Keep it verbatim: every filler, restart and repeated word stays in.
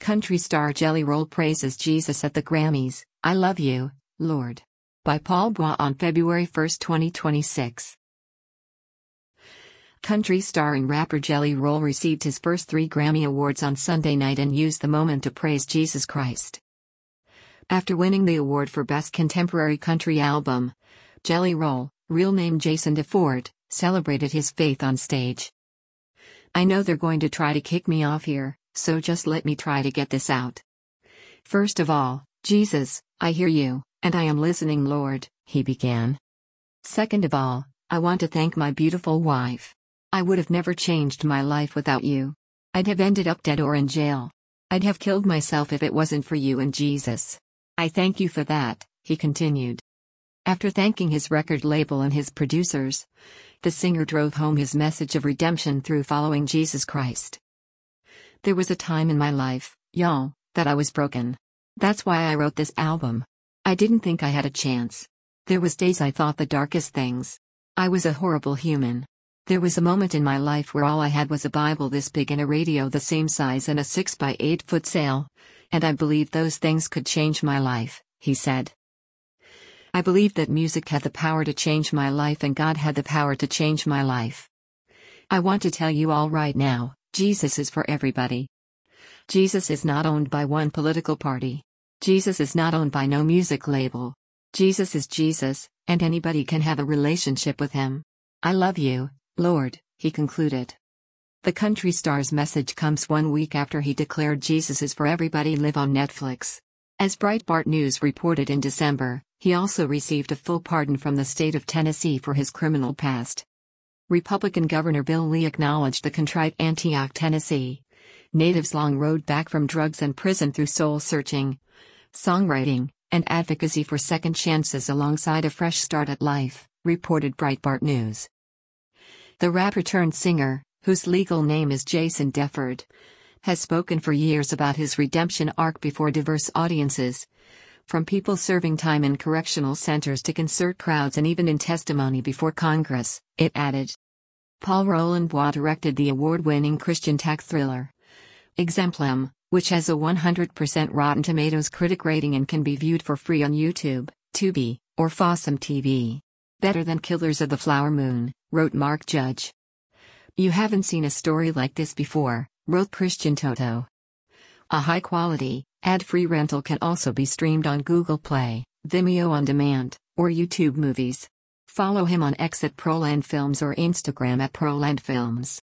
Country star Jelly Roll praises Jesus at the Grammys, "I Love You, Lord." By Paul Bois on February first, twenty twenty-six. Country star and rapper Jelly Roll received his first three Grammy Awards on Sunday night and used the moment to praise Jesus Christ. After winning the award for Best Contemporary Country Album, Jelly Roll, real name Jason DeFort, celebrated his faith on stage. "I know they're going to try to kick me off here, so just let me try to get this out. First of all, Jesus, I hear you, and I am listening, Lord," he began. "Second of all, I want to thank my beautiful wife. I would have never changed my life without you. I'd have ended up dead or in jail. I'd have killed myself if it wasn't for you and Jesus. I thank you for that," he continued. After thanking his record label and his producers, the singer drove home his message of redemption through following Jesus Christ. "There was a time in my life, y'all, that I was broken. That's why I wrote this album. I didn't think I had a chance. There was days I thought the darkest things. I was a horrible human. There was a moment in my life where all I had was a Bible this big and a radio the same size and a six by eight foot sail, and I believed those things could change my life," he said. "I believed that music had the power to change my life and God had the power to change my life. I want to tell you all right now, Jesus is for everybody. Jesus is not owned by one political party. Jesus is not owned by no music label. Jesus is Jesus, and anybody can have a relationship with him. I love you, Lord," he concluded. The country star's message comes one week after he declared Jesus is for Everybody live on Netflix. As Breitbart News reported in December, he also received a full pardon from the state of Tennessee for his criminal past. Republican Governor Bill Lee acknowledged the contrite Antioch, Tennessee native's long road back from drugs and prison through soul-searching, songwriting, and advocacy for second chances alongside a fresh start at life, reported Breitbart News. The rapper-turned-singer, whose legal name is Jason DeFort, has spoken for years about his redemption arc before diverse audiences, from people serving time in correctional centers to concert crowds and even in testimony before Congress, it added. Paul Roland Bois directed the award-winning Christian tech thriller Exemplum, which has a one hundred percent Rotten Tomatoes critic rating and can be viewed for free on YouTube, Tubi, or Fossum T V. "Better than Killers of the Flower Moon," wrote Mark Judge. "You haven't seen a story like this before," wrote Christian Toto. A high-quality, ad-free rental can also be streamed on Google Play, Vimeo On Demand, or YouTube Movies. Follow him on X at Proland Films or Instagram at Proland Films.